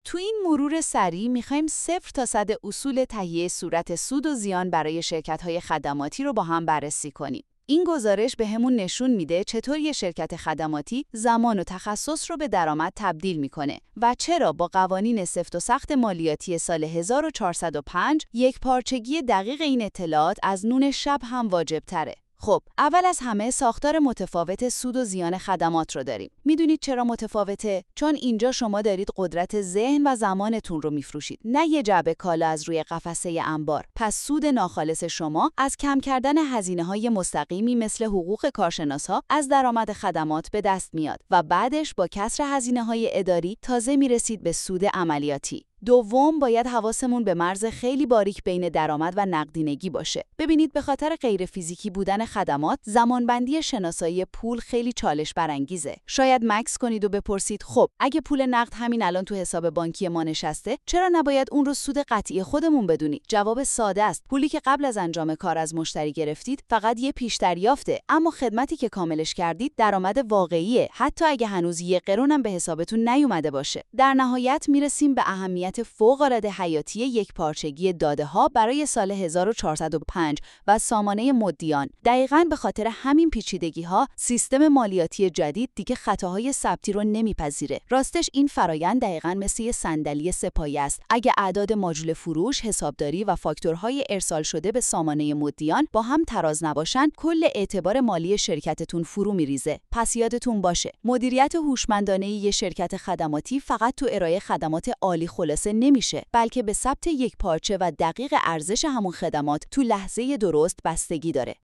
تو این مرور سریع می‌خوایم 0 تا 100 اصول تهیه صورت سود و زیان برای شرکت‌های خدماتی رو با هم بررسی کنیم. این گزارش بهمون نشون میده چطور یه شرکت خدماتی زمان و تخصص رو به درآمد تبدیل میکنه و چرا با قوانین سفت و سخت مالیاتی سال 1405 یک پارچگی دقیق این اطلاعات از نون شب هم واجب تره. خب، اول از همه ساختار متفاوت سود و زیان خدمات رو داریم. میدونید چرا متفاوته؟ چون اینجا شما دارید قدرت ذهن و زمانتون رو میفروشید، نه یه جعبه کالا از روی قفسه انبار. پس سود ناخالص شما از کم کردن هزینه‌های مستقیمی مثل حقوق کارشناس‌ها از درآمد خدمات به دست میاد و بعدش با کسر هزینه‌های اداری تازه میرسید به سود عملیاتی. دوم، باید حواسمون به مرز خیلی باریک بین درآمد و نقدینگی باشه. ببینید، به خاطر غیر فیزیکی بودن خدمات، زمانبندی شناسایی پول خیلی چالش برانگیزه. شاید مکس کنید و بپرسید خب، اگه پول نقد همین الان تو حساب بانکی ما نشسته، چرا نباید اون رو سود قطعی خودمون بدونید؟ جواب ساده است. پولی که قبل از انجام کار از مشتری گرفتید، فقط یه پیش‌دریافته، اما خدمتی که کاملش کردید درآمد واقعیه، حتی اگه هنوز یه قرون هم به حسابتون نیومده باشه. در نهایت میرسیم به اهمیت فوق‌العاده حیاتی یک پارچگی داده‌ها برای سال 1405 و سامانه مدیان. دقیقاً به خاطر همین پیچیدگی‌ها سیستم مالیاتی جدید دیگه خطاهای ثبتی رو نمیپذیره. راستش این فرایند دقیقاً مثل یه صندلی سه‌پایه است. اگه اعداد ماژول فروش، حسابداری و فاکتورهای ارسال شده به سامانه مدیان با هم تراز نباشن، کل اعتبار مالی شرکتتون فرو میریزه. پس یادتون باشه، مدیریت هوشمندانه یه شرکت خدماتی فقط تو ارائه خدمات عالی خلاصه نمیشه، بلکه به ثبت یک پارچه و دقیق ارزش همون خدمات تو لحظه درست بستگی داره.